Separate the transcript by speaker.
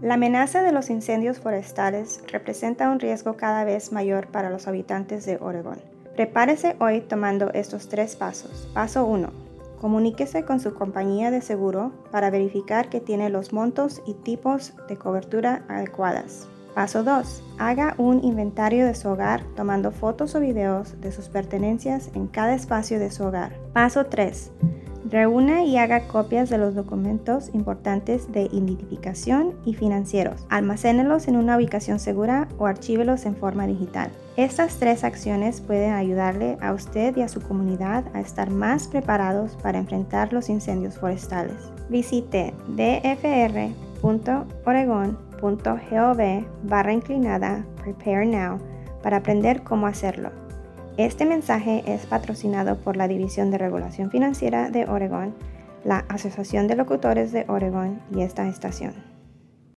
Speaker 1: La amenaza de los incendios forestales representa un riesgo cada vez mayor para los habitantes de Oregón. Prepárese hoy tomando estos 3 pasos. Paso 1. Comuníquese con su compañía de seguro para verificar que tiene los montos y tipos de cobertura adecuadas. Paso 2. Haga un inventario de su hogar tomando fotos o videos de sus pertenencias en cada espacio de su hogar. Paso 3. Reúna y haga copias de los documentos importantes de identificación y financieros. Almacénelos en una ubicación segura o archívelos en forma digital. Estas 3 acciones pueden ayudarle a usted y a su comunidad a estar más preparados para enfrentar los incendios forestales. Visite dfr.oregon.gov/Prepare Now para aprender cómo hacerlo. Este mensaje es patrocinado por la División de Regulación Financiera de Oregón, la Asociación de Locutores de Oregón y esta estación.